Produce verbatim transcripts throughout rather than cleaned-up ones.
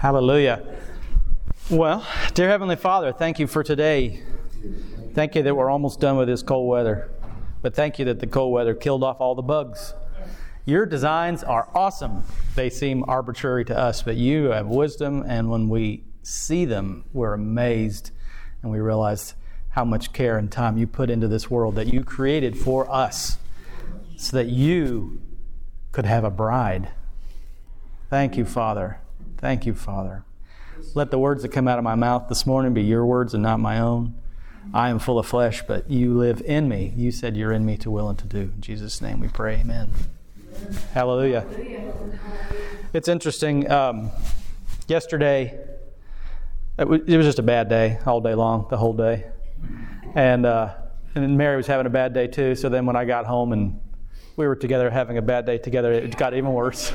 Hallelujah. Well, dear Heavenly Father, thank you for today. Thank you that we're almost done with this cold weather. But thank you that the cold weather killed off all the bugs. Your designs are awesome. They seem arbitrary to us, but you have wisdom, and when we see them, we're amazed, and we realize how much care and time you put into this world that you created for us so that you could have a bride. Thank you, Father. Thank you, Father. Let the words that come out of my mouth this morning be your words and not my own. I am full of flesh, but you live in me. You said you're in me to will and to do. In Jesus' name we pray, amen. Amen. Hallelujah. Hallelujah. It's interesting. Um, yesterday, it was, it was just a bad day all day long, the whole day. And, uh, and Mary was having a bad day too. So then when I got home and we were together having a bad day together, it got even worse.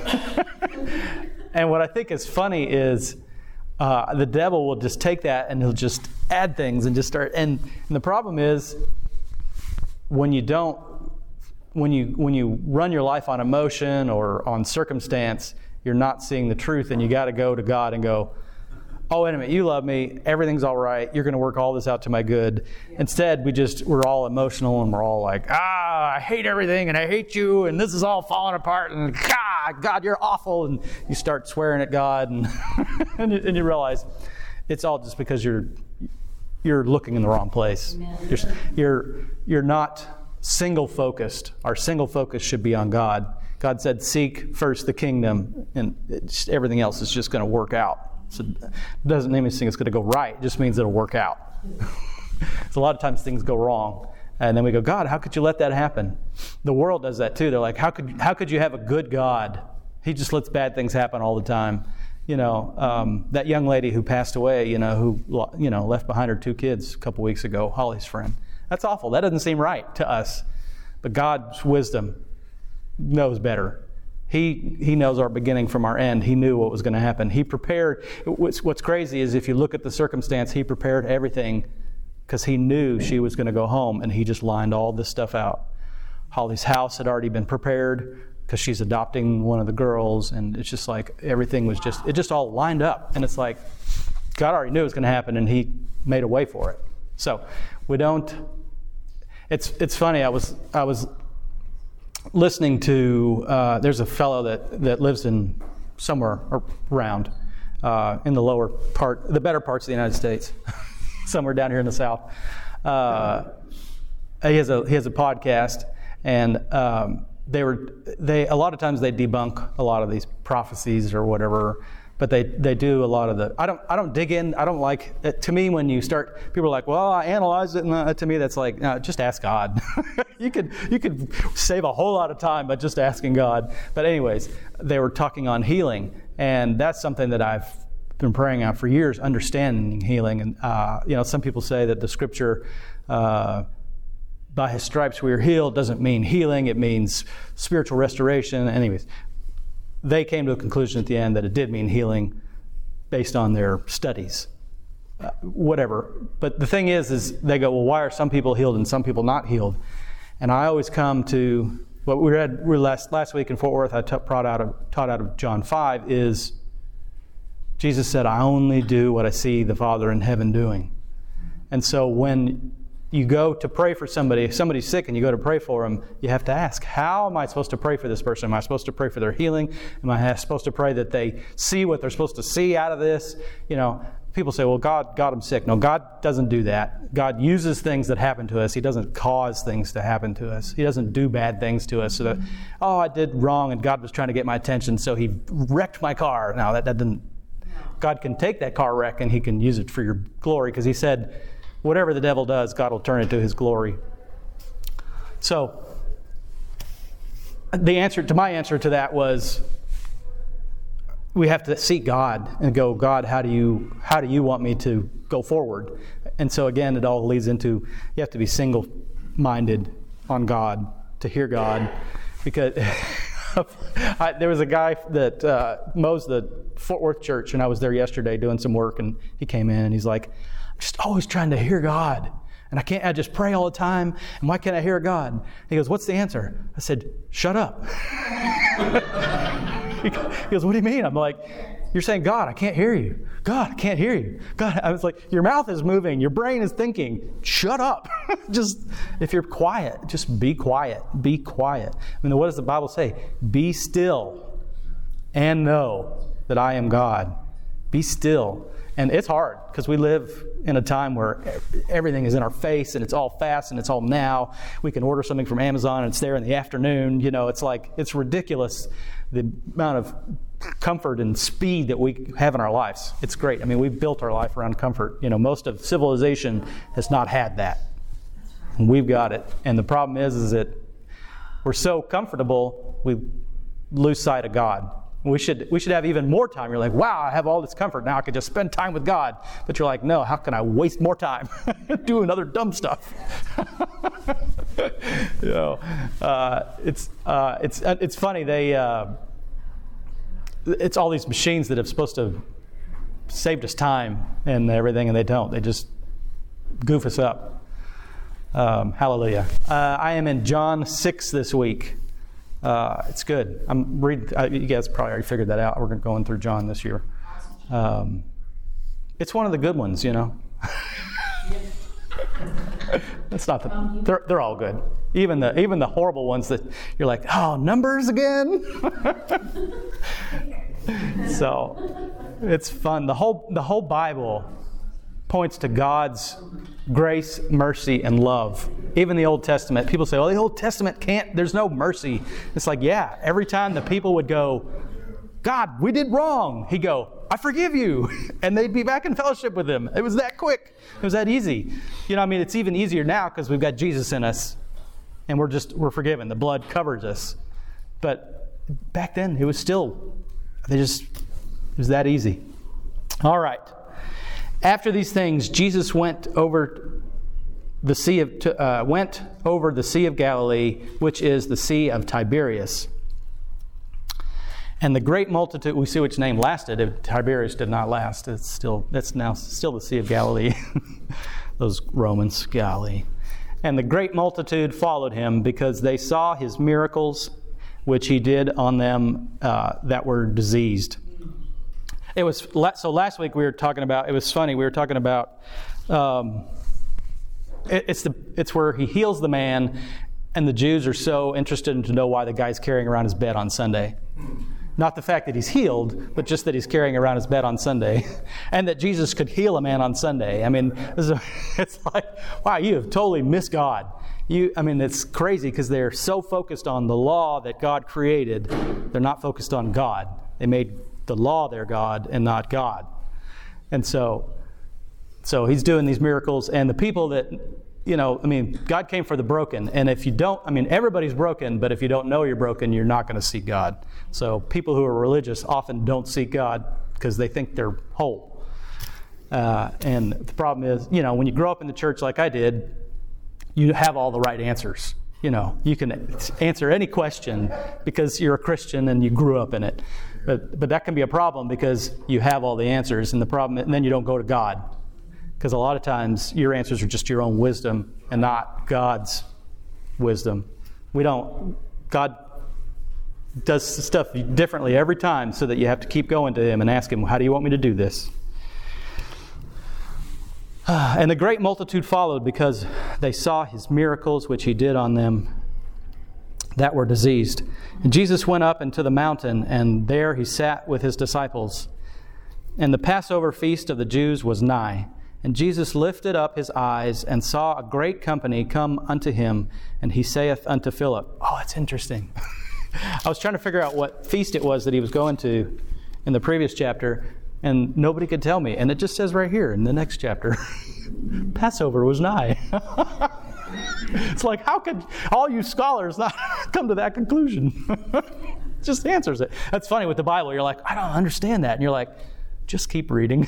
And what I think is funny is uh, the devil will just take that and he'll just add things and just start. And, and the problem is when you don't, when you when you run your life on emotion or on circumstance, you're not seeing the truth, and you got to go to God and go, oh, wait a minute, you love me, everything's all right, you're going to work all this out to my good. Instead, we just, we're all emotional and we're all like, ah, I hate everything and I hate you and this is all falling apart and ah, God, you're awful. And you start swearing at God and, and, you, and you realize it's all just because you're you're looking in the wrong place. You're, you're, you're not single-focused. Our single focus should be on God. God said, seek first the kingdom, and it's, everything else is just going to work out. So it doesn't mean anything is going to go right. It just means it'll work out. So a lot of times things go wrong. And then we go, God, how could you let that happen? The world does that too. They're like, how could how could you have a good God? He just lets bad things happen all the time. You know, um, that young lady who passed away, you know, who you know left behind her two kids a couple weeks ago, Holly's friend. That's awful. That doesn't seem right to us. But God's wisdom knows better. He he knows our beginning from our end. He knew what was going to happen. He prepared. What's, what's crazy is if you look at the circumstance, he prepared everything because he knew she was going to go home, and he just lined all this stuff out. Holly's house had already been prepared because she's adopting one of the girls, and it's just like everything was just, it just all lined up. And it's like God already knew it was going to happen, and he made a way for it. So we don't, it's it's funny, I was I was listening to, uh, there's a fellow that, that lives in somewhere around uh, in the lower part, the better parts of the United States, somewhere down here in the South. Uh, he has a he has a podcast, and um, they were they a lot of times they debunk a lot of these prophecies or whatever. But they, they do a lot of the, I don't I don't dig in, I don't like, it, to me when you start, people are like, well, I analyzed it, and uh, to me that's like, no, just ask God. you could you could save a whole lot of time by just asking God. But anyways, they were talking on healing, and that's something that I've been praying on for years, understanding healing. And, uh, you know, some people say that the scripture, uh, by his stripes we are healed, doesn't mean healing, it means spiritual restoration. Anyways, they came to a conclusion at the end that it did mean healing based on their studies, uh, whatever. But the thing is, is they go, well, why are some people healed and some people not healed? And I always come to what we read we last last week in Fort Worth. I taught out of taught out of John five. Is Jesus said, "I only do what I see the Father in heaven doing." And so when you go to pray for somebody, if somebody's sick and you go to pray for them, you have to ask, how am I supposed to pray for this person? Am I supposed to pray for their healing? Am I supposed to pray that they see what they're supposed to see out of this? You know, people say, well, God got them sick. No, God doesn't do that. God uses things that happen to us. He doesn't cause things to happen to us. He doesn't do bad things to us so that, oh, I did wrong and God was trying to get my attention, so he wrecked my car. No, that, that didn't. God can take that car wreck and he can use it for your glory, because he said, whatever the devil does, God will turn it to his glory. So, the answer to my answer to that was, we have to seek God and go, God, how do you how do you want me to go forward? And so again, it all leads into, you have to be single-minded on God, to hear God, because I, there was a guy that uh, mows the Fort Worth church, and I was there yesterday doing some work, and he came in and he's like, just always trying to hear God. And I can't, I just pray all the time. And why can't I hear God? He goes, what's the answer? I said, shut up. He goes, what do you mean? I'm like, You're saying, God, I can't hear you. God, I can't hear you. God, I was like, your mouth is moving. Your brain is thinking. Shut up. Just, if you're quiet, just be quiet. Be quiet. I mean, what does the Bible say? Be still and know that I am God. Be still. And it's hard because we live in a time where everything is in our face and it's all fast and it's all now. We can order something from Amazon and it's there in the afternoon. You know, it's like, it's ridiculous the amount of comfort and speed that we have in our lives. It's great. I mean, we've built our life around comfort. You know, most of civilization has not had that. And we've got it. And the problem is, is that we're so comfortable, we lose sight of God. We should we should have even more time. You're like, wow, I have all this comfort. Now I could just spend time with God. But you're like, no, how can I waste more time doing other dumb stuff? you know, uh, it's uh, it's it's funny. They uh, it's all these machines that have supposed to have saved us time and everything, and they don't. They just goof us up. Um, hallelujah. Uh, I am in John six this week. Uh, it's good. I'm reading. Uh, you guys probably already figured that out. We're going through John this year. Um, it's one of the good ones, you know. It's not the. They're they're all good. Even the even the horrible ones that you're like, oh, Numbers again. So it's fun. The whole the whole Bible points to God's grace, mercy, and love. Even the Old Testament, people say, "Oh, the Old Testament can't. There's no mercy." It's like, yeah. Every time the people would go, "God, we did wrong," He'd go, "I forgive you," and they'd be back in fellowship with Him. It was that quick. It was that easy. You know, I mean, it's even easier now because we've got Jesus in us, and we're just we're forgiven. The blood covers us. But back then, it was still. They just it was that easy. All right. After these things, Jesus went over the sea of uh, went over the Sea of Galilee, which is the Sea of Tiberias. And the great multitude, we see which name lasted. Tiberias did not last. It's still that's now still the Sea of Galilee. Those Romans, Galilee. And the great multitude followed him because they saw his miracles, which he did on them uh, that were diseased. It was so last week we were talking about. It was funny. We were talking about. Um, it, it's the it's where he heals the man, and the Jews are so interested in to know why the guy's carrying around his bed on Sunday. Not the fact that he's healed, but just that he's carrying around his bed on Sunday, and that Jesus could heal a man on Sunday. I mean, it's like, wow, you have totally missed God. You, I mean, it's crazy because they're so focused on the law that God created, they're not focused on God. They made the law their God and not God. And so so he's doing these miracles, and the people that, you know, I mean, God came for the broken, and if you don't, I mean, everybody's broken, but if you don't know you're broken, you're not going to seek God. So people who are religious often don't seek God because they think they're whole. Uh, and the problem is, you know, when you grow up in the church like I did, you have all the right answers. You know, you can answer any question because you're a Christian and you grew up in it. But but that can be a problem because you have all the answers, and the problem, and then you don't go to God, because a lot of times your answers are just your own wisdom and not God's wisdom. We don't. God does stuff differently every time, so that you have to keep going to Him and ask Him, "How do you want me to do this?" And the great multitude followed because they saw His miracles, which He did on them that were diseased. And Jesus went up into the mountain, and there He sat with His disciples. And the Passover feast of the Jews was nigh. And Jesus lifted up His eyes and saw a great company come unto Him. And He saith unto Philip, oh, that's interesting. I was trying to figure out what feast it was that He was going to in the previous chapter, and nobody could tell me. And it just says right here in the next chapter, Passover was nigh. It's like, how could all you scholars not come to that conclusion? It just answers it. That's funny with the Bible. You're like, I don't understand that. And you're like, just keep reading.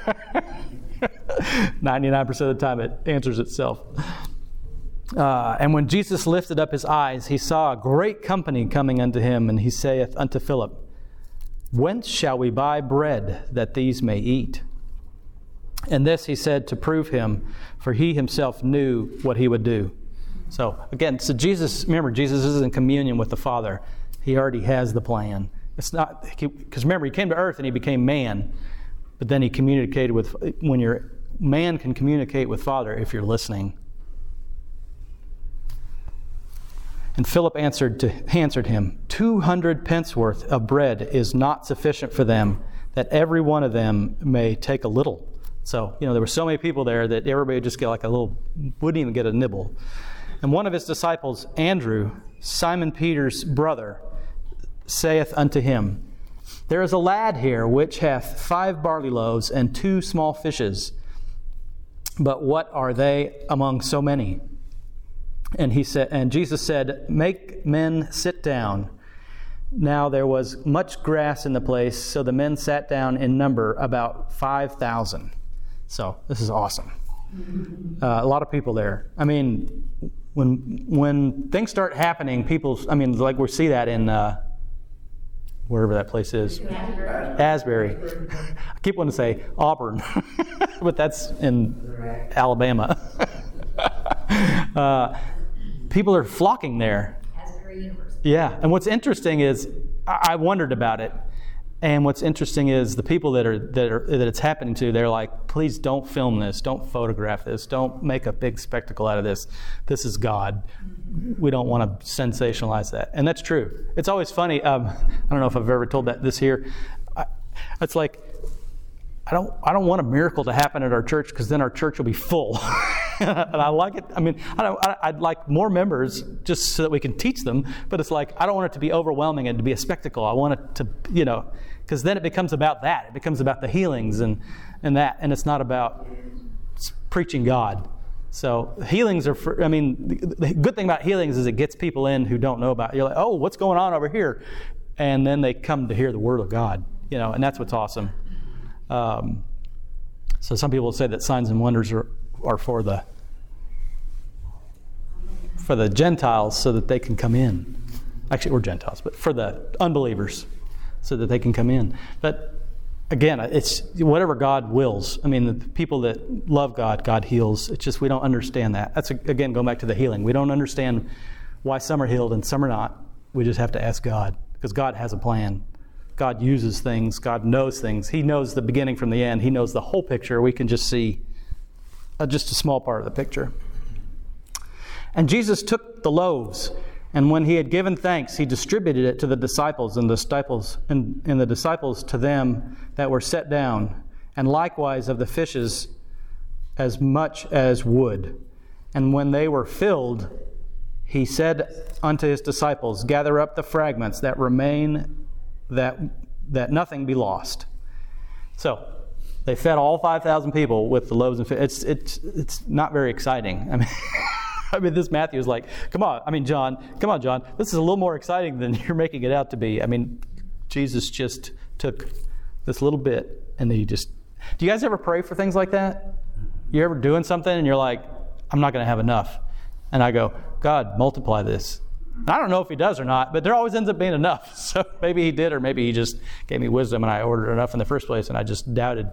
ninety-nine percent of the time it answers itself. Uh, and when Jesus lifted up His eyes, He saw a great company coming unto Him, and He saith unto Philip, whence shall we buy bread that these may eat? And this He said to prove Him, for He Himself knew what He would do. So again, so Jesus, remember, Jesus is in communion with the Father. He already has the plan. It's not, because remember, he came to earth and he became man, but then he communicated with, when you're, man can communicate with Father if you're listening. And Philip answered to answered him, two hundred pence worth of bread is not sufficient for them, that every one of them may take a little. So, you know, there were so many people there that everybody would just get like a little, wouldn't even get a nibble. And one of his disciples, Andrew, Simon Peter's brother, saith unto him, there is a lad here which hath five barley loaves and two small fishes. But what are they among so many? And he said, and Jesus said, make men sit down. Now there was much grass in the place, so the men sat down in number about five thousand. So this is awesome. Uh, a lot of people there. I mean, when when things start happening, people, I mean, like we see that in uh, wherever that place is. Asbury. Asbury. I keep wanting to say Auburn, but that's in Alabama. uh, people are flocking there. Asbury University. Yeah, and what's interesting is, I, I wondered about it. And what's interesting is the people that are that are that it's happening to, they're like, please don't film this, don't photograph this, don't make a big spectacle out of this. This is God. We don't want to sensationalize that. And that's true. It's always funny. Um, I don't know if I've ever told that this here. I, it's like, I don't I don't want a miracle to happen at our church because then our church will be full. And I like it. I mean, I don't, I, I'd like more members just so that we can teach them. But it's like, I don't want it to be overwhelming and to be a spectacle. I want it to, you know, because then it becomes about that. It becomes about the healings and, and that. And it's not about preaching God. So healings are, for, I mean, the, the good thing about healings is it gets people in who don't know about it. You're like, oh, what's going on over here? And then they come to hear the Word of God, you know, and that's what's awesome. Um, so some people say that signs and wonders are, are for the for the Gentiles so that they can come in. Actually, we're Gentiles, but for the unbelievers so that they can come in. But again, it's whatever God wills. I mean, the people that love God, God heals. It's just we don't understand that. That's, again, going back to the healing. We don't understand why some are healed and some are not. We just have to ask God because God has a plan. God uses things. God knows things. He knows the beginning from the end. He knows the whole picture. We can just see uh, just a small part of the picture. And Jesus took the loaves, and when he had given thanks, he distributed it to the disciples, and the disciples and, and the disciples to them that were set down, and likewise of the fishes as much as would. And when they were filled, he said unto his disciples, gather up the fragments that remain, that that nothing be lost. So they fed all five thousand people with the loaves and fish. It's it's it's not very exciting. I mean. I mean, this Matthew is like, come on. I mean, John, come on, John. This is a little more exciting than you're making it out to be. I mean, Jesus just took this little bit and he just... Do you guys ever pray for things like that? You're ever doing something and you're like, I'm not going to have enough. And I go, God, multiply this. And I don't know if he does or not, but there always ends up being enough. So maybe he did, or maybe he just gave me wisdom and I ordered enough in the first place and I just doubted.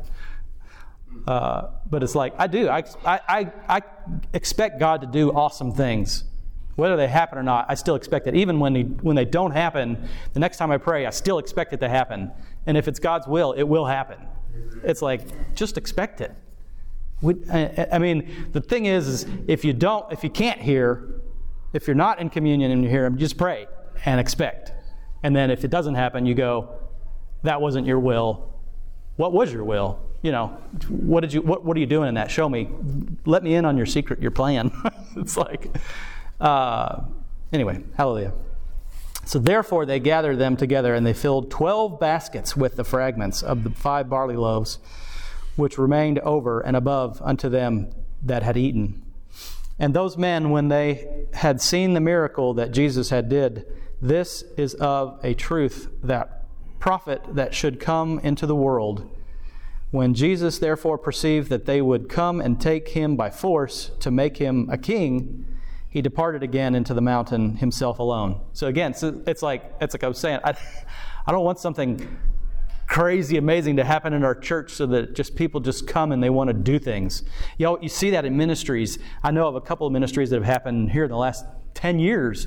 Uh, but it's like, I do. I, I, I expect God to do awesome things. Whether they happen or not, I still expect it. Even when they, when they don't happen, the next time I pray, I still expect it to happen. And if it's God's will, it will happen. It's like, just expect it. We, I, I mean, the thing is, is, if you don't, if you can't hear, if you're not in communion and you hear Him, just pray and expect. And then if it doesn't happen, you go, that wasn't your will. What was your will? You know, what did you? What, what are you doing in that? Show me. Let me in on your secret, your plan. It's like, uh, anyway, hallelujah. So therefore they gathered them together, and they filled twelve baskets with the fragments of the five barley loaves, which remained over and above unto them that had eaten. And those men, when they had seen the miracle that Jesus had did, this is of a truth that prophet that should come into the world. When Jesus therefore perceived that they would come and take him by force to make him a king, he departed again into the mountain himself alone. So again, so it's like it's like I was saying, I, I don't want something crazy, amazing to happen in our church so that just people just come and they want to do things. You know, you see that in ministries. I know of a couple of ministries that have happened here in the last ten years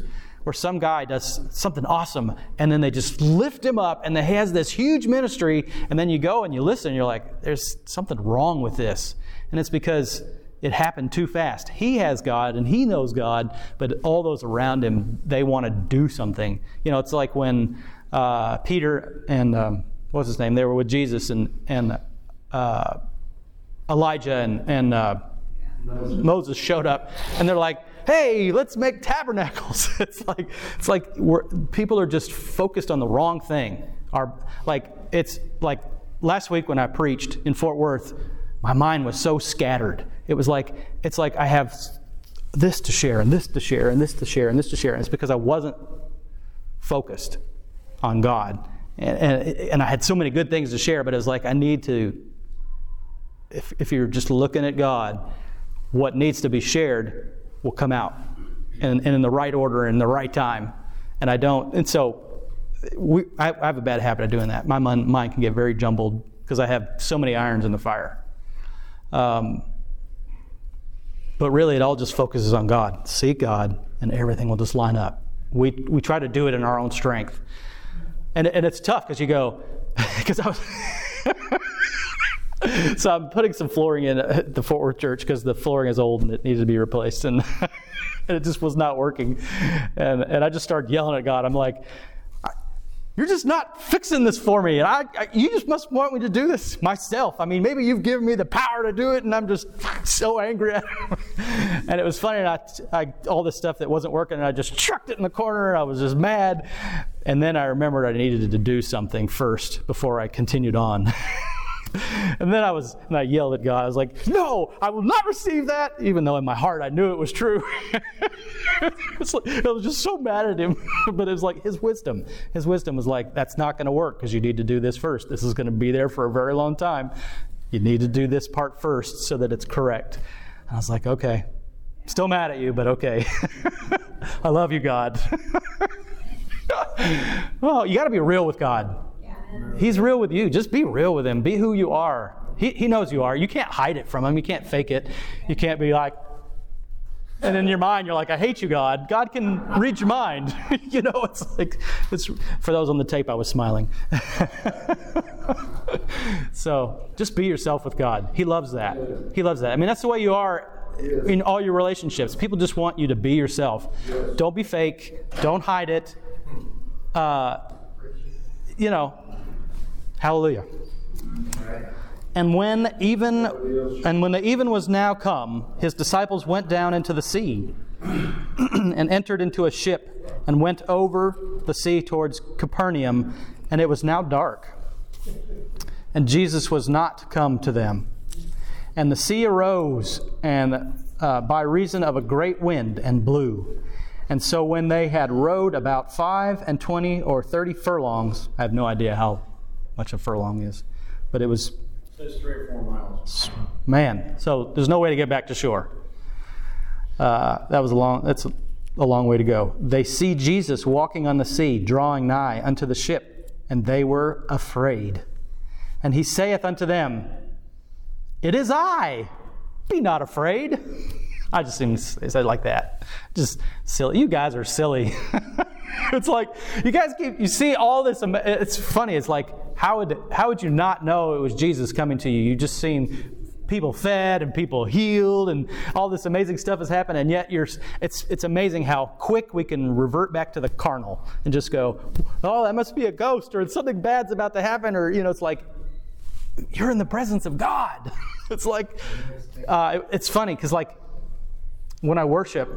where some guy does something awesome, and then they just lift him up, and he has this huge ministry, and then you go and you listen, and you're like, there's something wrong with this. And it's because it happened too fast. He has God, and he knows God, but all those around him, they want to do something. You know, it's like when uh, Peter and, um, what's his name, they were with Jesus, and, and uh, Elijah and, and uh, Moses. Moses showed up, and they're like, hey, let's make tabernacles. It's like it's like we're, people are just focused on the wrong thing. Our, like it's like last week when I preached in Fort Worth, my mind was so scattered. It was like it's like I have this to share and this to share and this to share and this to share. And it's because I wasn't focused on God, and and, and I had so many good things to share. But it was like I need to. If if you're just looking at God, what needs to be shared will come out, and, and in the right order, in the right time. And I don't, and so we, I, I have a bad habit of doing that. My mind, mind can get very jumbled because I have so many irons in the fire. Um, but really, it all just focuses on God. Seek God, and everything will just line up. We we try to do it in our own strength, and and it's tough because you go, because I was. So I'm putting some flooring in at the Fort Worth church because the flooring is old and it needed to be replaced, and, and it just was not working. And and I just started yelling at God. I'm like, "You're just not fixing this for me, and I, I you just must want me to do this myself. I mean, maybe you've given me the power to do it, and I'm just so angry at him." And it was funny. And I, I all this stuff that wasn't working, and I just chucked it in the corner. I was just mad, and then I remembered I needed to do something first before I continued on. And then I was, and I yelled at God. I was like, "No, I will not receive that," even though in my heart I knew it was true. It's like, I was just so mad at him. But it was like his wisdom. His wisdom was like, that's not going to work because you need to do this first. This is going to be there for a very long time. You need to do this part first so that it's correct. And I was like, okay. Still mad at you, but okay. I love you, God. Well, you got to be real with God. He's real with you. Just be real with him. Be who you are. He he knows you are. You can't hide it from him. You can't fake it. You can't be like, and in your mind you're like, I hate you, God. God can read your mind. You know, it's like, it's for those on the tape, I was smiling. So just be yourself with God. He loves that. He loves that. I mean, that's the way you are in all your relationships. People just want you to be yourself. Don't be fake. Don't hide it. Uh, you know, hallelujah. And when even and when the even was now come, his disciples went down into the sea and entered into a ship and went over the sea towards Capernaum, and it was now dark. And Jesus was not come to them. And the sea arose, and uh, by reason of a great wind, and blew. And so when they had rowed about five and twenty or thirty furlongs, I have no idea how much a furlong is, but it was... It's three or four miles. Man, so there's no way to get back to shore. Uh, that was a long, that's a, a long way to go. They see Jesus walking on the sea, drawing nigh unto the ship, and they were afraid. And he saith unto them, It is I, be not afraid. I just seem to say it like that. Just silly. You guys are silly. It's like, you guys keep, you see all this, it's funny, it's like, how would how would you not know it was Jesus coming to you? You just seen people fed and people healed and all this amazing stuff has happened, and yet you're it's it's amazing how quick we can revert back to the carnal and just go, oh, that must be a ghost, or something bad's about to happen, or, you know, it's like, you're in the presence of God. It's like, uh, it's funny, because like, when I worship,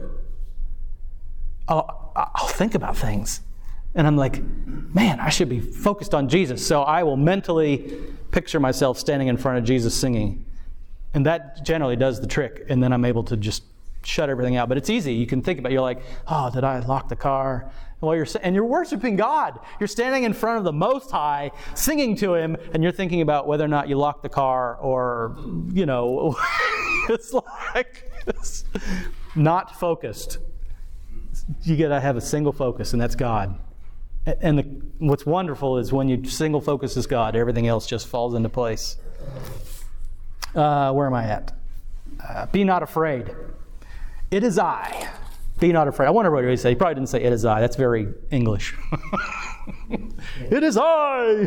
I'll, I'll think about things. And I'm like, man, I should be focused on Jesus. So I will mentally picture myself standing in front of Jesus singing. And that generally does the trick. And then I'm able to just shut everything out. But it's easy. You can think about it. You're like, oh, did I lock the car? Well, you're and you're worshiping God. You're standing in front of the Most High, singing to Him, and you're thinking about whether or not you locked the car, or, you know, it's like it's not focused. You got to have a single focus, and that's God. And the, what's wonderful is when you single focus is God, everything else just falls into place. Uh, where am I at? Uh, be not afraid. It is I. Be not afraid. I wonder what he said. He probably didn't say, it is I. That's very English. It is I.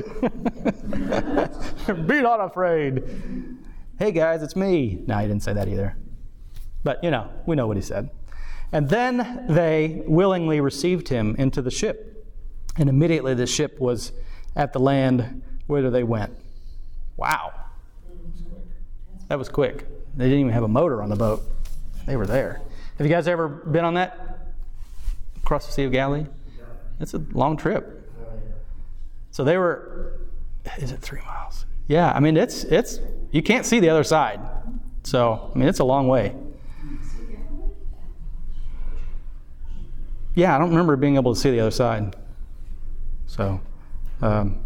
Be not afraid. Hey, guys, it's me. No, he didn't say that either. But, you know, we know what he said. And then they willingly received him into the ship. And immediately the ship was at the land whither they went. Wow. That was quick. They didn't even have a motor on the boat. They were there. Have you guys ever been on that? Across the Sea of Galilee? It's a long trip. So they were, is it three miles? Yeah, I mean, it's, it's, you can't see the other side. So, I mean, it's a long way. Yeah, I don't remember being able to see the other side. So, um,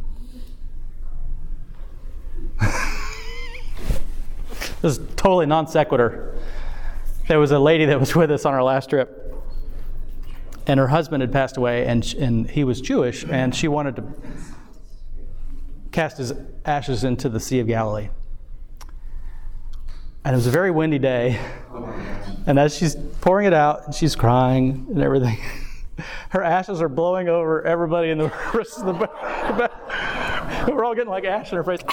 this is totally non sequitur. There was a lady that was with us on our last trip, and her husband had passed away, and sh- and he was Jewish, and she wanted to cast his ashes into the Sea of Galilee. And it was a very windy day, and as she's pouring it out, and she's crying and everything, her ashes are blowing over everybody in the rest of the back. We're all getting like ash in her face.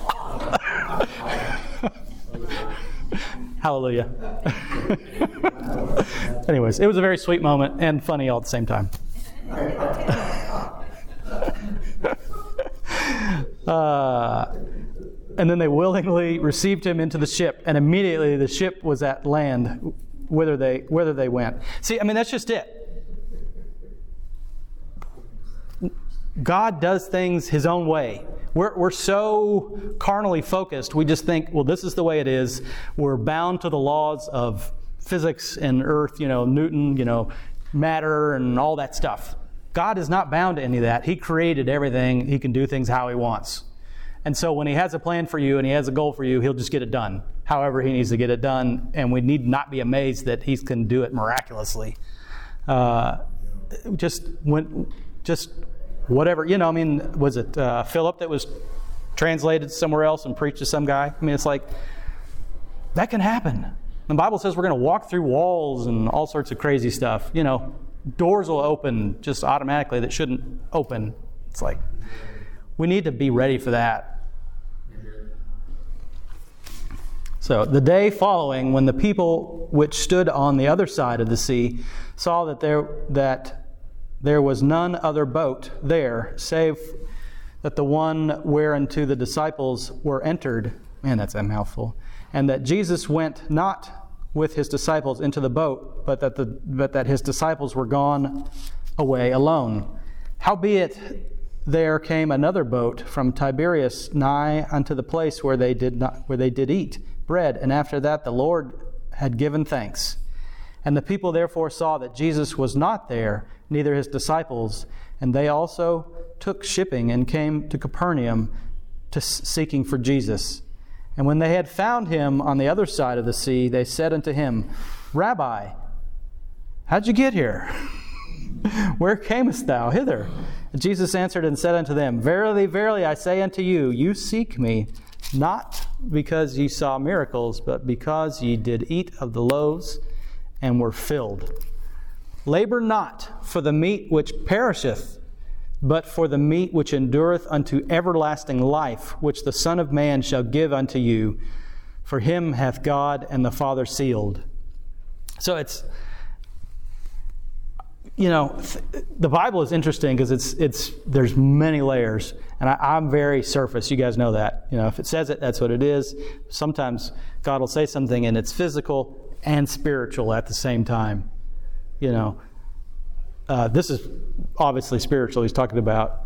Hallelujah. Anyways, it was a very sweet moment and funny all at the same time. uh, and then they willingly received him into the ship, and immediately the ship was at land whither they whither they went. See, I mean, that's just it. God does things his own way. We're, we're so carnally focused, we just think, well, this is the way it is. We're bound to the laws of physics and earth, you know, Newton, you know, matter and all that stuff. God is not bound to any of that. He created everything. He can do things how he wants. And so when he has a plan for you and he has a goal for you, he'll just get it done. However he needs to get it done, and we need not be amazed that he can do it miraculously. Uh, just when, just... Whatever, you know, I mean, was it uh, Philip that was translated somewhere else and preached to some guy? I mean, it's like, that can happen. The Bible says we're going to walk through walls and all sorts of crazy stuff. You know, doors will open just automatically that shouldn't open. It's like, we need to be ready for that. So, the day following, when the people which stood on the other side of the sea saw that there, that there was none other boat there, save that the one whereunto the disciples were entered, man, that's a mouthful, and that Jesus went not with his disciples into the boat, but that the but that his disciples were gone away alone. Howbeit there came another boat from Tiberias nigh unto the place where they did not where they did eat bread, and after that the Lord had given thanks. And the people therefore saw that Jesus was not there, neither his disciples, and they also took shipping and came to Capernaum to seeking for Jesus. And when they had found him on the other side of the sea, they said unto him, Rabbi, how'd you get here? Where camest thou hither? And Jesus answered and said unto them, Verily, verily, I say unto you, you seek me, not because ye saw miracles, but because ye did eat of the loaves and were filled. Labor not for the meat which perisheth, but for the meat which endureth unto everlasting life, which the Son of Man shall give unto you. For him hath God and the Father sealed. So it's, you know, the Bible is interesting because it's it's there's many layers, and I, I'm very surface. You guys know that. You know, if it says it, that's what it is. Sometimes God will say something and it's physical and spiritual at the same time. You know, uh, this is obviously spiritual he's talking about.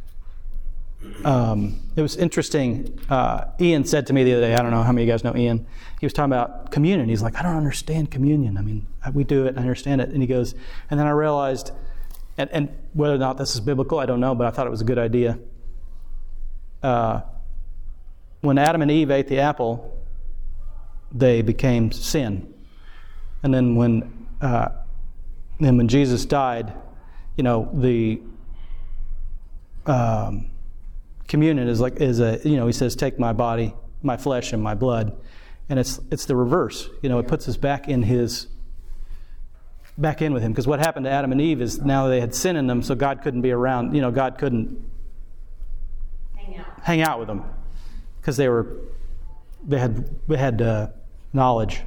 Um, it was interesting. Uh, Ian said to me the other day, I don't know how many of you guys know Ian. He was talking about communion. He's like, I don't understand communion. I mean, we do it, I understand it. And he goes, and then I realized, and, and whether or not this is biblical, I don't know, but I thought it was a good idea. Uh, when Adam and Eve ate the apple, they became sin. And then when uh, then when Jesus died, you know, the um, communion is like is a you know he says, take my body, my flesh, and my blood, and it's it's the reverse. You know, it puts us back in his back in with him. Because what happened to Adam and Eve is now they had sin in them, so God couldn't be around. You know, God couldn't hang out, hang out with them because they were they had they had uh, knowledge.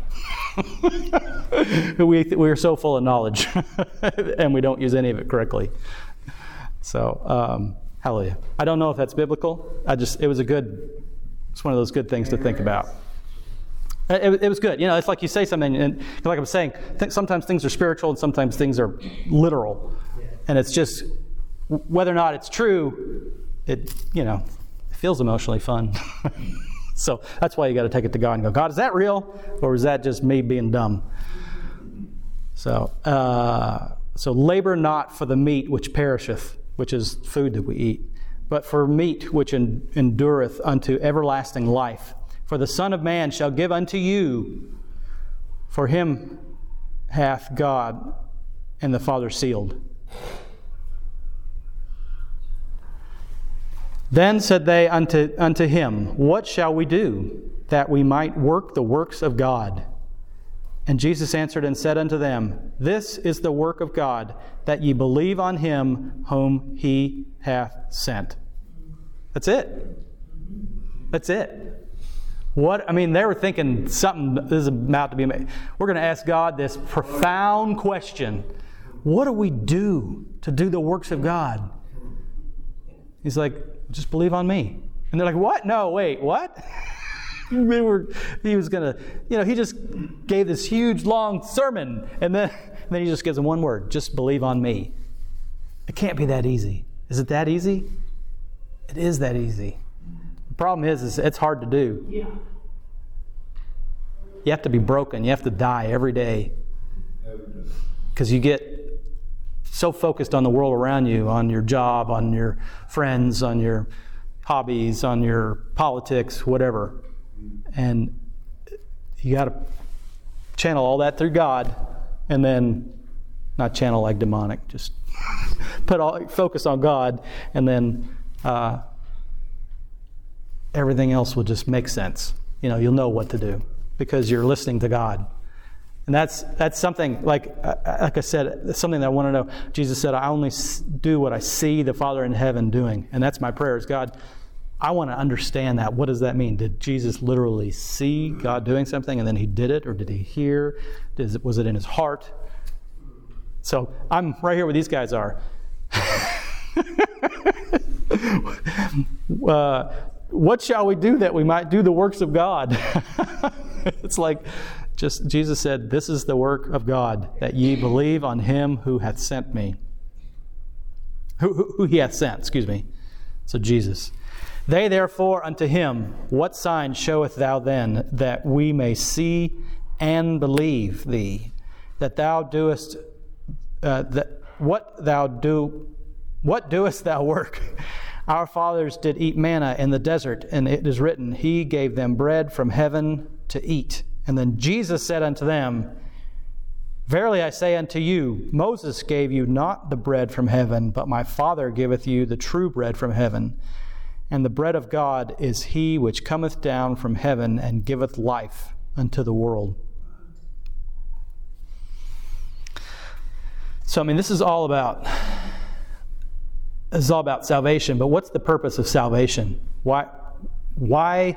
we we are so full of knowledge, and we don't use any of it correctly. So, um, hallelujah. I don't know if that's biblical. I just it was a good. It's one of those good things to think about. It, it was good. You know, it's like you say something, and like I'm saying, th- sometimes things are spiritual and sometimes things are literal. And it's just, whether or not it's true, it, you know, it feels emotionally fun. So that's why you got to take it to God and go, God, is that real? Or is that just me being dumb? So, uh, so labor not for the meat which perisheth, which is food that we eat, but for meat which en- endureth unto everlasting life. For the Son of Man shall give unto you, for him hath God and the Father sealed. Then said they unto, unto him, What shall we do, that we might work the works of God? And Jesus answered and said unto them, This is the work of God, that ye believe on him whom he hath sent. That's it. That's it. What, I mean, they were thinking something is about to be made. We're going to ask God this profound question. What do we do to do the works of God? He's like, just believe on me. And they're like, what? No, wait, what? they were, he was going to, you know, he just gave this huge, long sermon. And then, and then he just gives them one word, just believe on me. It can't be that easy. Is it that easy? It is that easy. The problem is, is it's hard to do. Yeah. You have to be broken. You have to die every day. Because you get so focused on the world around you, on your job, on your friends, on your hobbies, on your politics, whatever. And you got to channel all that through God, and then not channel like demonic. Just put all focus on God, and then uh, everything else will just make sense. You know, you'll know what to do because you're listening to God. And that's that's something, like like I said, it's something that I want to know. Jesus said, I only do what I see the Father in heaven doing. And that's my prayer is, God, I want to understand that. What does that mean? Did Jesus literally see God doing something and then he did it? Or did he hear? Does it, was it in his heart? So I'm right here where these guys are. uh, what shall we do that we might do the works of God? It's like, just Jesus said, this is the work of God, that ye believe on him who hath sent me. Who, who, who he hath sent, excuse me. So Jesus. They therefore unto him, What sign showeth thou then, that we may see and believe thee? That thou doest, uh, that what thou do, what doest thou work? Our fathers did eat manna in the desert, and it is written, He gave them bread from heaven to eat. And then Jesus said unto them, Verily I say unto you, Moses gave you not the bread from heaven, but my Father giveth you the true bread from heaven. And the bread of God is he which cometh down from heaven and giveth life unto the world. So, I mean, this is all about this is all about salvation, but what's the purpose of salvation? Why why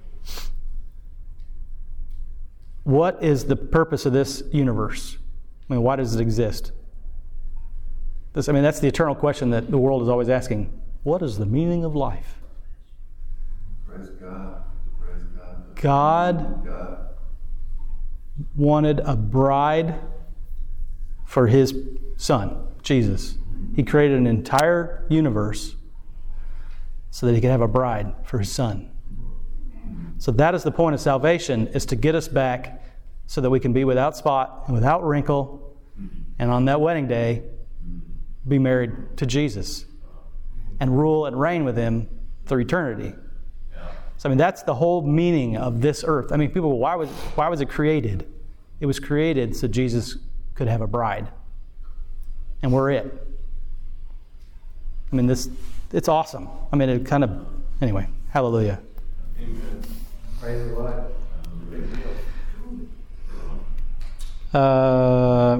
What is the purpose of this universe? I mean, why does it exist? This, I mean, that's the eternal question that the world is always asking. What is the meaning of life? Praise God. Praise God. God, God wanted a bride for his Son, Jesus. He created an entire universe so that he could have a bride for his Son. So that is the point of salvation, is to get us back so that we can be without spot and without wrinkle, and on that wedding day, be married to Jesus and rule and reign with him through eternity. So I mean, that's the whole meaning of this earth. I mean, people go, why was why was it created? It was created so Jesus could have a bride. And we're it. I mean, this it's awesome. I mean, it kind of, anyway, hallelujah. Amen. Praise the Lord. Uh,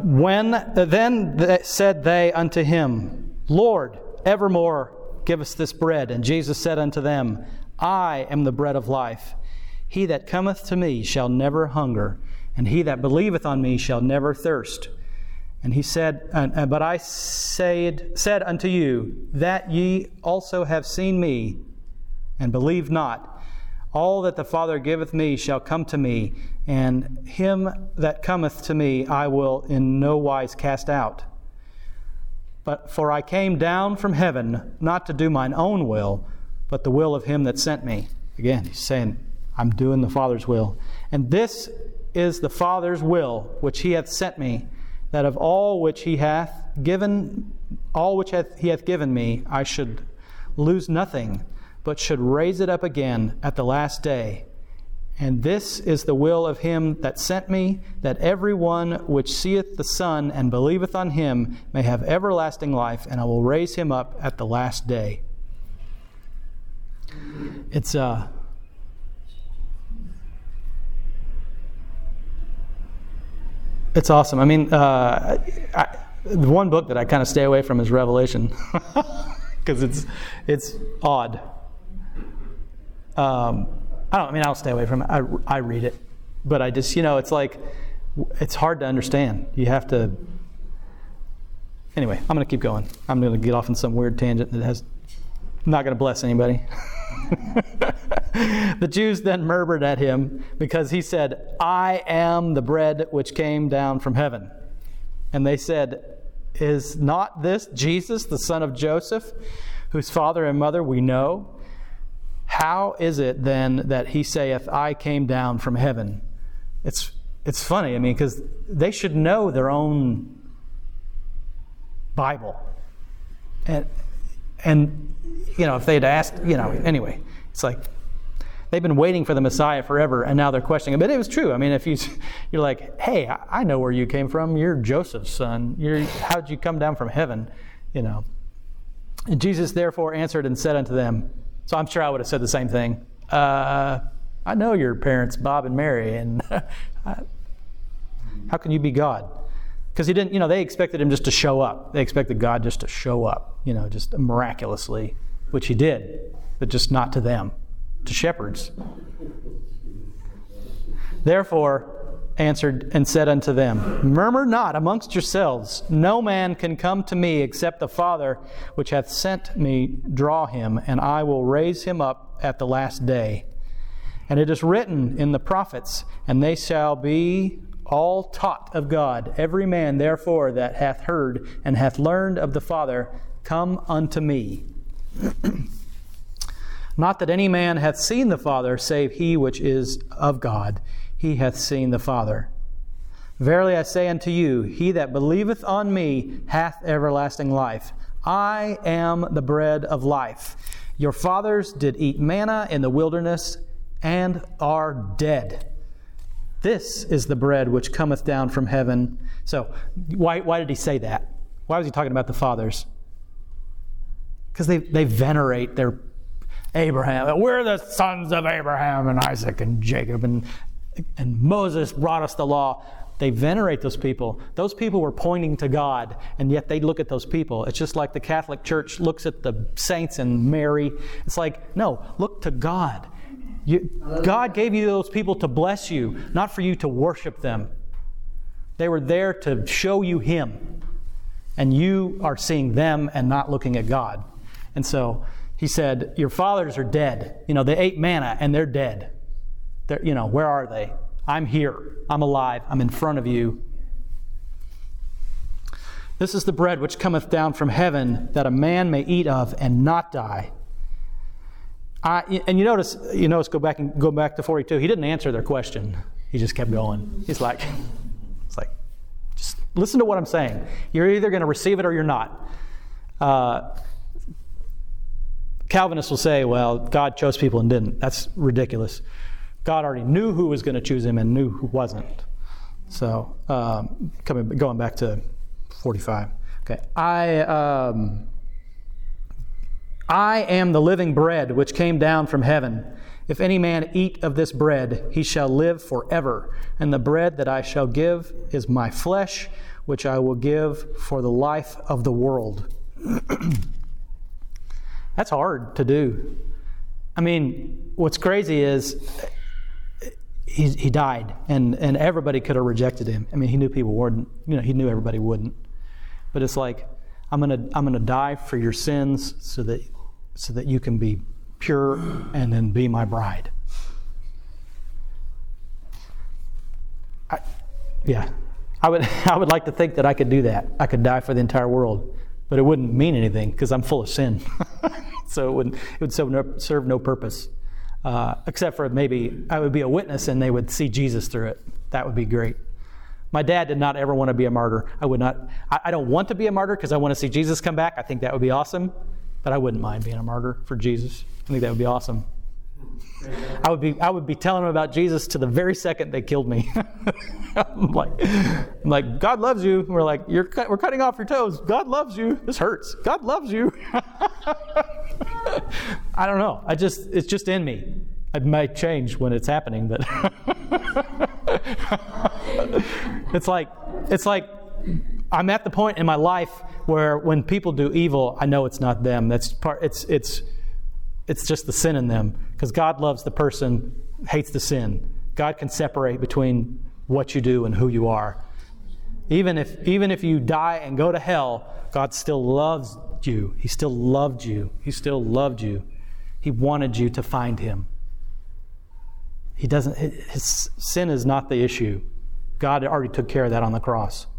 when then th- said they unto him, Lord, evermore give us this bread. And Jesus said unto them, I am the bread of life. He that cometh to me shall never hunger, and he that believeth on me shall never thirst. And he said, uh, But I said, said unto you, that ye also have seen me, and believe not. All that the Father giveth me shall come to me, and him that cometh to me I will in no wise cast out. But for I came down from heaven, not to do mine own will, but the will of him that sent me. Again, he's saying, I'm doing the Father's will. And this is the Father's will, which he hath sent me, that of all which he hath given, all which hath, he hath given me, I should lose nothing, but should raise it up again at the last day. And this is the will of him that sent me, that every one which seeth the Son and believeth on him may have everlasting life, and I will raise him up at the last day. It's uh It's awesome. I mean, uh, I, the one book that I kind of stay away from is Revelation, because it's it's odd. Um, I don't. I mean, I'll stay away from it. I, I read it, but I just, you know, it's like it's hard to understand. You have to. Anyway, I'm going to keep going. I'm going to get off on some weird tangent that has not going to bless anybody. The Jews then murmured at him because he said, I am the bread which came down from heaven. And they said, is not this Jesus, the son of Joseph, whose father and mother we know? How is it then that he saith, I came down from heaven? It's it's funny, I mean, because they should know their own Bible. And, and you know, if they'd asked, you know, anyway, it's like, they've been waiting for the Messiah forever, and now they're questioning it. But it was true. I mean, if you, you're like, hey, I know where you came from. You're Joseph's son. You're, how'd you come down from heaven? You know. And Jesus therefore answered and said unto them, so I'm sure I would have said the same thing. Uh, I know your parents, Bob and Mary, and how can you be God? Because he didn't, you know, they expected him just to show up. They expected God just to show up, you know, just miraculously, which he did, but just not to them. To shepherds. Therefore answered and said unto them, murmur not amongst yourselves. No man can come to me except the Father which hath sent me draw him, and I will raise him up at the last day. And it is written in the prophets, and they shall be all taught of God. Every man therefore that hath heard and hath learned of the Father, come unto me. Not that any man hath seen the Father, save he which is of God. He hath seen the Father. Verily I say unto you, he that believeth on me hath everlasting life. I am the bread of life. Your fathers did eat manna in the wilderness, and are dead. This is the bread which cometh down from heaven. So, why, why did he say that? Why was he talking about the fathers? Because they, they venerate their Abraham. We're the sons of Abraham and Isaac and Jacob, and and Moses brought us the law. They venerate those people. Those people were pointing to God, and yet they look at those people. It's just like the Catholic Church looks at the saints and Mary. It's like, no, look to God. You, God gave you those people to bless you, not for you to worship them. They were there to show you Him, and you are seeing them and not looking at God. And so he said, your fathers are dead. You know, they ate manna and they're dead. They're, you know, where are they? I'm here. I'm alive. I'm in front of you. This is the bread which cometh down from heaven, that a man may eat of and not die. I, and you notice, you notice, go back and go back to forty-two. He didn't answer their question. He just kept going. He's like, it's like, just listen to what I'm saying. You're either going to receive it or you're not. Uh, Calvinists will say, well, God chose people and didn't. That's ridiculous. God already knew who was going to choose him and knew who wasn't. So, um, coming, going back to forty-five. Okay, I, um, I am the living bread which came down from heaven. If any man eat of this bread, he shall live forever. And the bread that I shall give is my flesh, which I will give for the life of the world. That's hard to do. I mean, what's crazy is he, he died, and, and everybody could have rejected him. I mean, he knew people wouldn't. You know, he knew everybody wouldn't. But it's like, I'm gonna I'm gonna die for your sins so that so that you can be pure and then be my bride. I, yeah, I would I would like to think that I could do that. I could die for the entire world, but it wouldn't mean anything because I'm full of sin. So it wouldn't it would serve no, serve no purpose, uh, except for maybe I would be a witness and they would see Jesus through it. That would be great. My dad did not ever want to be a martyr. I would not. I, I don't want to be a martyr because I want to see Jesus come back. I think that would be awesome, but I wouldn't mind being a martyr for Jesus. I think that would be awesome. I would be I would be telling them about Jesus to the very second they killed me. I'm like, I'm like, God loves you. We're like, you're cut, we're cutting off your toes. God loves you. This hurts. God loves you. I don't know. I just it's just in me. It might change when it's happening, but it's like it's like I'm at the point in my life where when people do evil, I know it's not them. That's part. It's it's. It's just the sin in them, because God loves the person, hates the sin. God can separate between what you do and who you are. Even if even if you die and go to hell, God still loves you. He still loved you. He still loved you. He wanted you to find Him. He doesn't. His sin is not the issue. God already took care of that on the cross.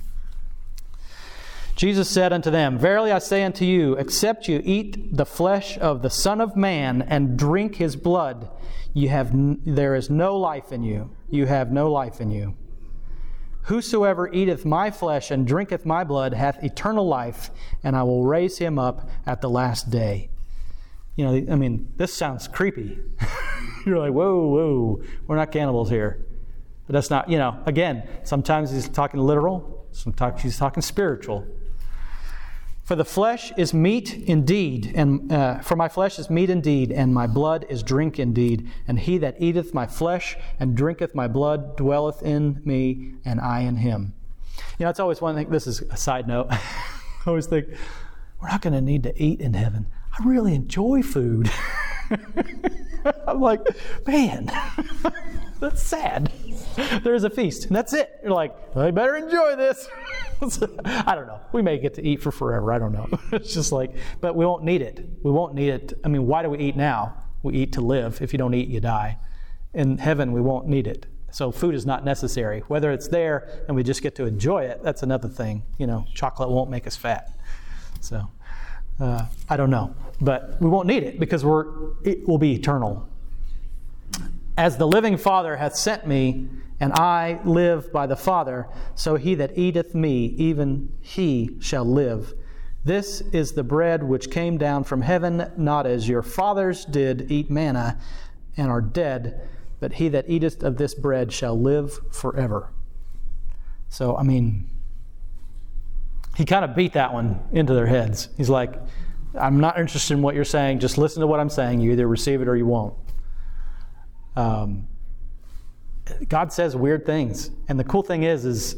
Jesus said unto them, Verily I say unto you, except you eat the flesh of the Son of Man and drink His blood, you have n- there is no life in you. You have no life in you. Whosoever eateth my flesh and drinketh my blood hath eternal life, and I will raise him up at the last day. You know, I mean, this sounds creepy. You're like, whoa, whoa, we're not cannibals here. But that's not, you know, again, sometimes he's talking literal, sometimes he's talking spiritual. For the flesh is meat indeed, and uh, for my flesh is meat indeed, and my blood is drink indeed. And he that eateth my flesh and drinketh my blood dwelleth in me, and I in him. You know, it's always one thing. This is a side note. I always think we're not going to need to eat in heaven. I really enjoy food. I'm like, man, that's sad. There's a feast, and that's it. You're like, well, I better enjoy this. I don't know. We may get to eat for forever. I don't know. It's just like, but we won't need it. We won't need it. I mean, why do we eat now? We eat to live. If you don't eat, you die. In heaven, we won't need it. So food is not necessary. Whether it's there and we just get to enjoy it, that's another thing. You know, chocolate won't make us fat. So uh, I don't know. But we won't need it because we're it will be eternal. As the living Father hath sent me, and I live by the Father, so he that eateth me, even he shall live. This is the bread which came down from heaven, not as your fathers did eat manna and are dead, but he that eateth of this bread shall live forever. So, I mean, he kind of beat that one into their heads. He's like, I'm not interested in what you're saying. Just listen to what I'm saying. You either receive it or you won't. Um, God says weird things. And the cool thing is, is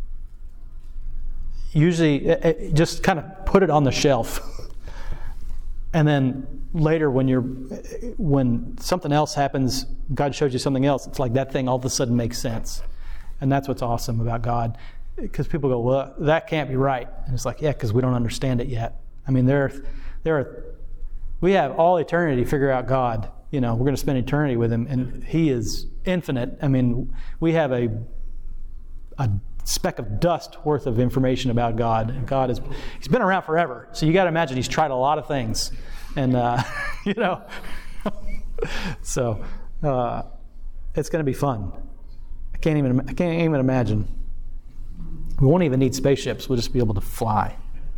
usually it, it just kind of put it on the shelf. And then later when you're, when something else happens, God shows you something else, it's like that thing all of a sudden makes sense. And that's what's awesome about God. Because people go, well, that can't be right. And it's like, yeah, because we don't understand it yet. I mean, there, there are, we have all eternity to figure out God. You know, we're going to spend eternity with Him, and He is infinite. I mean, we have a a speck of dust worth of information about God. And God is, He's been around forever. So you got to imagine He's tried a lot of things. And, uh, you know, so uh, it's going to be fun. I can't even, I can't even imagine. We won't even need spaceships. We'll just be able to fly.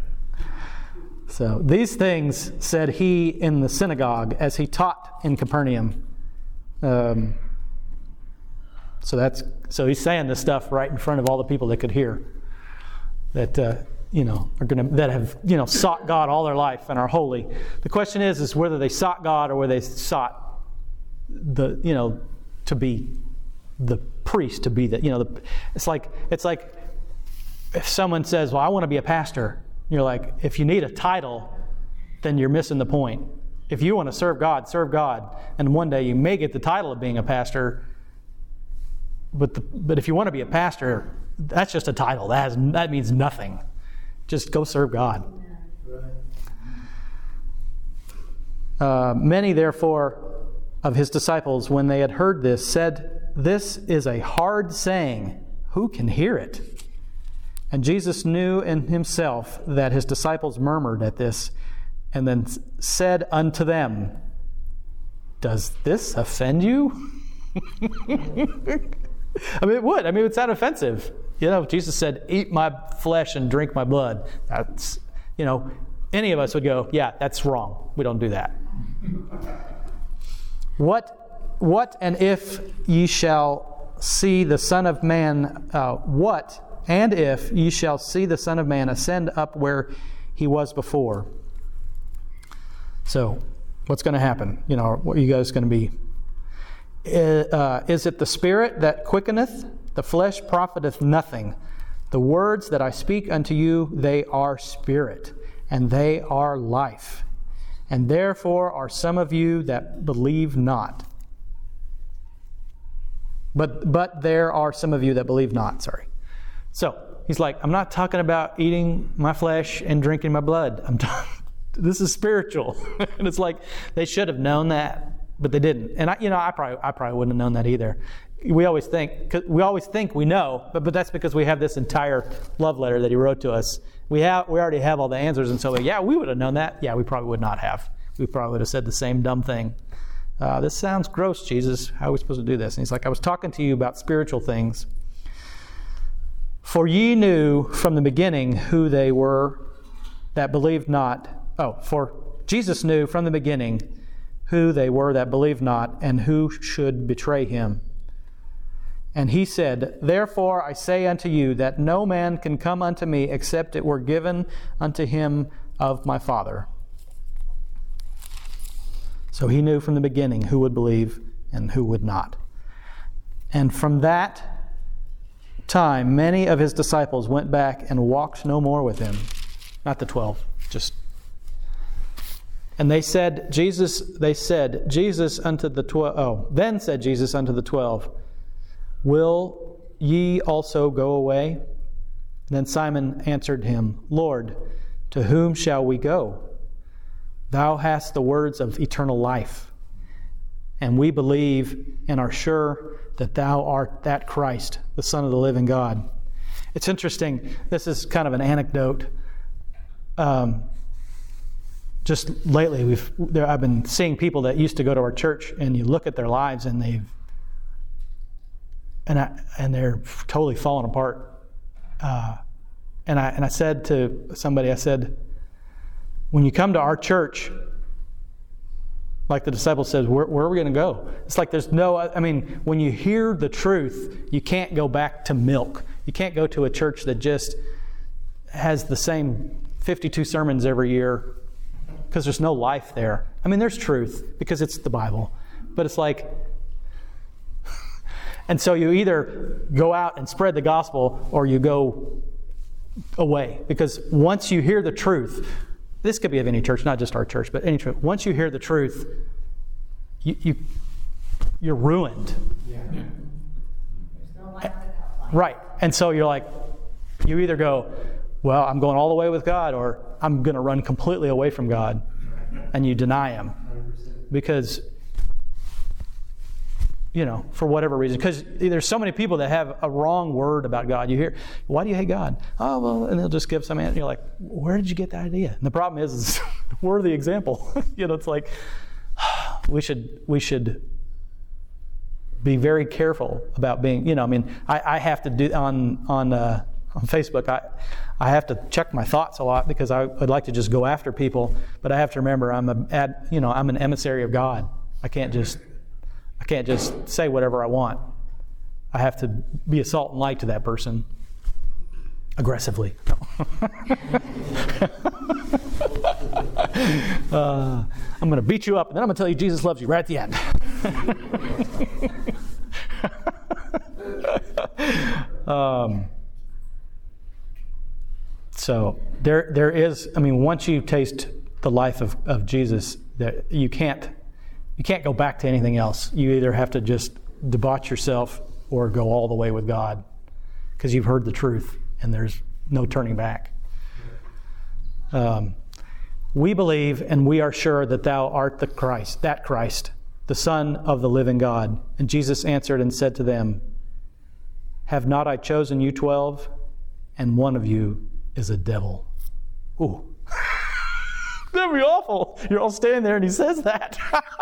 So these things said he in the synagogue as he taught in Capernaum. Um, so that's so he's saying this stuff right in front of all the people that could hear. That uh, you know are going to that have you know sought God all their life and are holy. The question is is whether they sought God or whether they sought the you know to be the priest to be the you know the, it's like it's like if someone says, well, I want to be a pastor, you're like, if you need a title, then you're missing the point. If you want to serve God, serve God. And one day you may get the title of being a pastor, but the, but if you want to be a pastor, that's just a title. That has, that means nothing. Just go serve God. Uh, many, therefore, of his disciples, when they had heard this, said, "This is a hard saying. Who can hear it?" And Jesus knew in himself that his disciples murmured at this, and then said unto them, "Does this offend you?" I mean, it would. I mean, it's not offensive. You know, Jesus said, "Eat my flesh and drink my blood." That's, you know, any of us would go, "Yeah, that's wrong. We don't do that." What, what, and if ye shall see the Son of Man, uh, what, and if ye shall see the Son of Man ascend up where he was before. So, what's going to happen? You know, what are you guys going to be? Uh, is it the Spirit that quickeneth? The flesh profiteth nothing. The words that I speak unto you, they are spirit, and they are life. And therefore are some of you that believe not. But but there are some of you that believe not, sorry. So, he's like, I'm not talking about eating my flesh and drinking my blood. I'm talking, this is spiritual. And it's like, they should have known that, but they didn't. And I, you know, I probably I probably wouldn't have known that either. We always think we always think we know, but but that's because we have this entire love letter that he wrote to us. We have we already have all the answers, and so yeah, we would have known that. Yeah, we probably would not have. We probably would have said the same dumb thing. Uh, this sounds gross, Jesus. How are we supposed to do this? And he's like, I was talking to you about spiritual things. For ye knew from the beginning who they were that believed not. Oh, for Jesus knew from the beginning who they were that believed not, and who should betray him. And he said, Therefore I say unto you that no man can come unto me except it were given unto him of my Father. So he knew from the beginning who would believe and who would not. And from that time, many of his disciples went back and walked no more with him. Not the twelve, just. And they said, Jesus, they said, Jesus unto the twelve, oh, then said Jesus unto the twelve, Will ye also go away? Then Simon answered him, Lord, to whom shall we go? Thou hast the words of eternal life, and we believe and are sure that thou art that Christ, the Son of the living God. It's interesting. This is kind of an anecdote. Um, just lately, we've there, I've been seeing people that used to go to our church, and you look at their lives, and they've and I, and they're totally falling apart. Uh, and I and I said to somebody, I said, when you come to our church, like the disciple says, where, where are we going to go? It's like there's no, I mean, when you hear the truth, you can't go back to milk. You can't go to a church that just has the same fifty-two sermons every year, because there's no life there. I mean, there's truth because it's the Bible, but it's like, and so you either go out and spread the gospel or you go away, because once you hear the truth, this could be of any church, not just our church, but any church. Once you hear the truth, you, you you're ruined. There's no life without life. Right. And so you're like, you either go, well, I'm going all the way with God, or I'm going to run completely away from God, and you deny Him. Because, you know, for whatever reason. Because there's so many people that have a wrong word about God. You hear, why do you hate God? Oh, well, and they'll just give some answer. You're like, where did you get that idea? And the problem is, is we're the example. You know, it's like, we should we should be very careful about being, you know, I mean, I, I have to do, on on uh, on Facebook, I I have to check my thoughts a lot, because I would like to just go after people, but I have to remember I'm a, ad, you know, I'm an emissary of God. I can't just I can't just say whatever I want. I have to be a salt and light to that person aggressively. No. uh, I'm going to beat you up, and then I'm going to tell you Jesus loves you right at the end. um, So there, there is, I mean, once you taste the life of, of Jesus, that you can't, you can't go back to anything else. You either have to just debauch yourself or go all the way with God, because you've heard the truth and there's no turning back. Um, we believe and we are sure that thou art the Christ, that Christ, the Son of the living God. And Jesus answered and said to them, have not I chosen you twelve, and one of you is a devil? Ooh. That'd be awful. You're all standing there and he says that.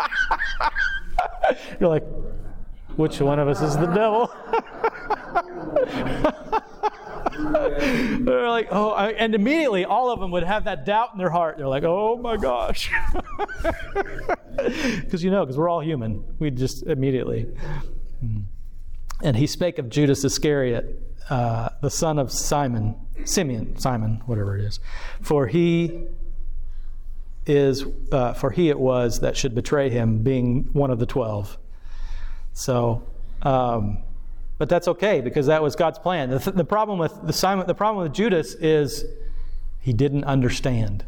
You're like, which one of us is the devil? They're like, oh, I, and immediately all of them would have that doubt in their heart. They're like, oh my gosh. Because you know, because we're all human. We just immediately. And he spake of Judas Iscariot, uh, the son of Simon, Simeon, Simon, whatever it is. For he is, uh, for he it was that should betray him, being one of the twelve. So, um, but that's okay, because that was God's plan. The, th- the problem with the Simon, the problem with Judas is he didn't understand.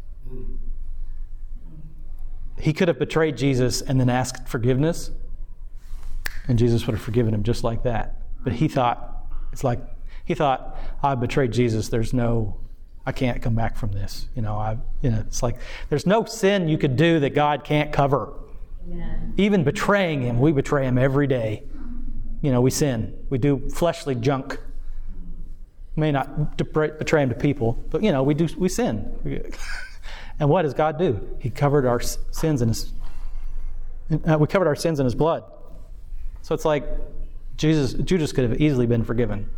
He could have betrayed Jesus and then asked forgiveness, and Jesus would have forgiven him just like that. But he thought, it's like, he thought, I betrayed Jesus. There's no, I can't come back from this. You know, I, you know, it's like, there's no sin you could do that God can't cover. Amen. Even betraying him, we betray him every day. You know, we sin. We do fleshly junk. We may not betray him to people, but, you know, we do. We sin. And what does God do? He covered our sins in his, uh, we covered our sins in his blood. So it's like Jesus, Judas could have easily been forgiven.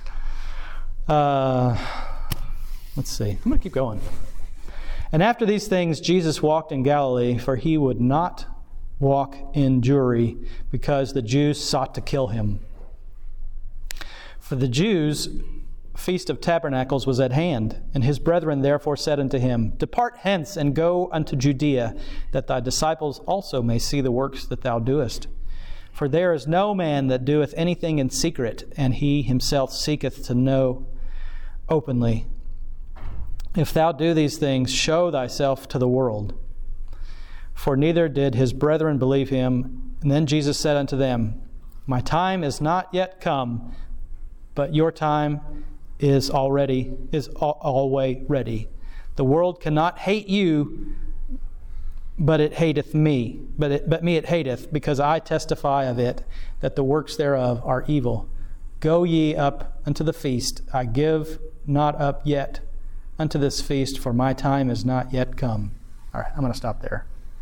Uh, let's see. I'm going to keep going. And after these things, Jesus walked in Galilee, for he would not walk in Jewry, because the Jews sought to kill him. For the Jews' feast of tabernacles was at hand, and his brethren therefore said unto him, depart hence and go unto Judea, that thy disciples also may see the works that thou doest. For there is no man that doeth anything in secret, and he himself seeketh to know openly. If thou do these things, show thyself to the world. For neither did his brethren believe him. And then Jesus said unto them, my time is not yet come, but your time is already is always ready. The world cannot hate you, but it hateth me. But it, but me it hateth, because I testify of it, that the works thereof are evil. Go ye up unto the feast. I give not up yet unto this feast, for my time is not yet come. All right, I'm going to stop there.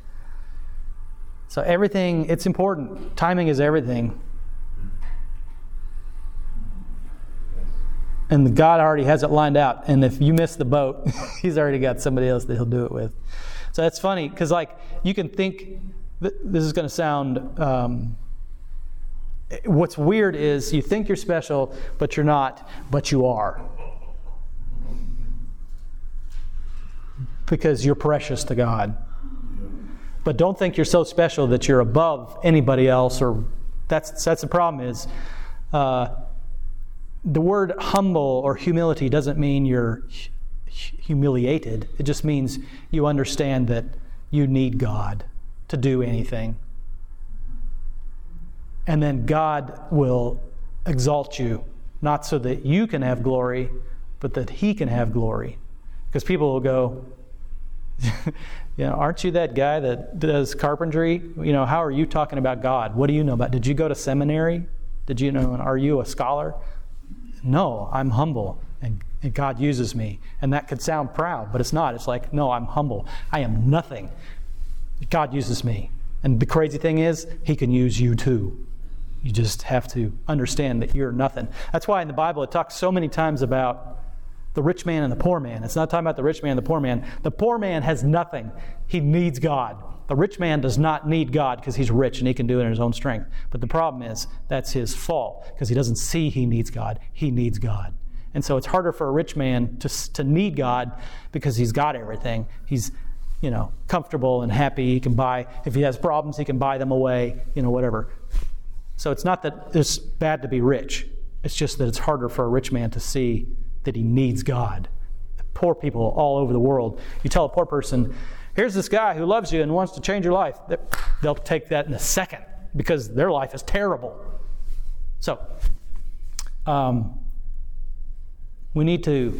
So everything, it's important. Timing is everything. And God already has it lined out. And if you miss the boat, he's already got somebody else that he'll do it with. So that's funny, because like you can think, th- this is going to sound, um, what's weird is you think you're special, but you're not, but you are. Because you're precious to God. But don't think you're so special that you're above anybody else, or that's that's the problem is uh, the word humble or humility doesn't mean you're humiliated. It just means you understand that you need God to do anything. And then God will exalt you, not so that you can have glory, but that he can have glory. Because people will go, you know, aren't you that guy that does carpentry? You know, how are you talking about God? What do you know about? Did you go to seminary? Did you know? Are you a scholar? No, I'm humble, and, and God uses me. And that could sound proud, but it's not. It's like, no, I'm humble. I am nothing. God uses me. And the crazy thing is, he can use you too. You just have to understand that you're nothing. That's why in the Bible it talks so many times about the rich man and the poor man. It's not talking about the rich man and the poor man. The poor man has nothing. He needs God. The rich man does not need God because he's rich and he can do it in his own strength. But the problem is that's his fault, because he doesn't see he needs God. He needs God. And so it's harder for a rich man to to need God because he's got everything. He's, you know, comfortable and happy. He can buy, if he has problems, he can buy them away, you know, whatever. So it's not that it's bad to be rich. It's just that it's harder for a rich man to see that he needs God. poor people all over the world. You tell a poor person, here's this guy who loves you and wants to change your life. They'll take that in a second because their life is terrible. So, um, we need to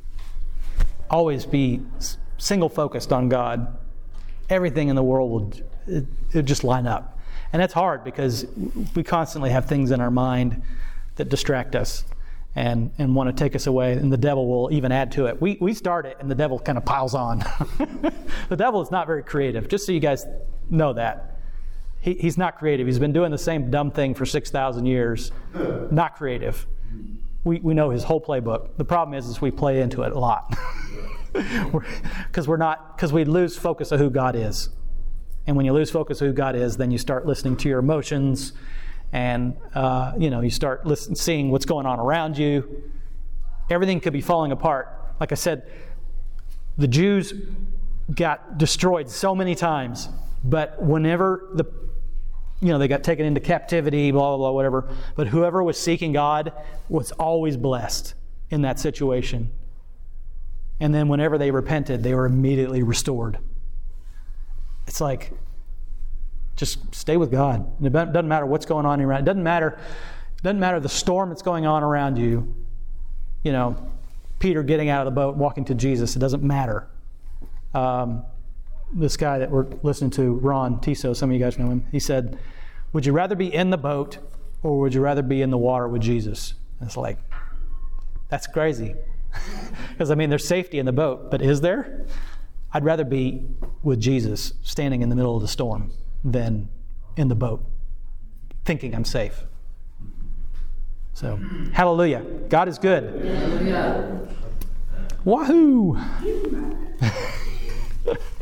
always be single-focused on God. Everything in the world will it, it just line up. And that's hard because we constantly have things in our mind that distract us and, and want to take us away, and the devil will even add to it. We we start it, and the devil kind of piles on. The devil is not very creative, just so you guys know that. He, he's not creative. He's been doing the same dumb thing for six thousand years. Not creative. We we know his whole playbook. The problem is, is we play into it a lot. Because we're not, because we lose focus of who God is. And when you lose focus of who God is, then you start listening to your emotions, and uh, you know, you start listen, seeing what's going on around you. Everything could be falling apart. Like I said, the Jews got destroyed so many times, but whenever the you know they got taken into captivity, blah blah blah, whatever. But whoever was seeking God was always blessed in that situation. And then whenever they repented, they were immediately restored. It's like, just stay with God. It doesn't matter what's going on around. It doesn't matter. It doesn't matter the storm that's going on around you. You know, Peter getting out of the boat, walking to Jesus. It doesn't matter. Um, this guy that we're listening to, Ron Tiso, some of you guys know him. He said, "Would you rather be in the boat, or would you rather be in the water with Jesus?" And it's like, that's crazy. Because, I mean, there's safety in the boat, but is there? I'd rather be with Jesus standing in the middle of the storm than in the boat thinking I'm safe. So, hallelujah. God is good. Hallelujah. Wahoo!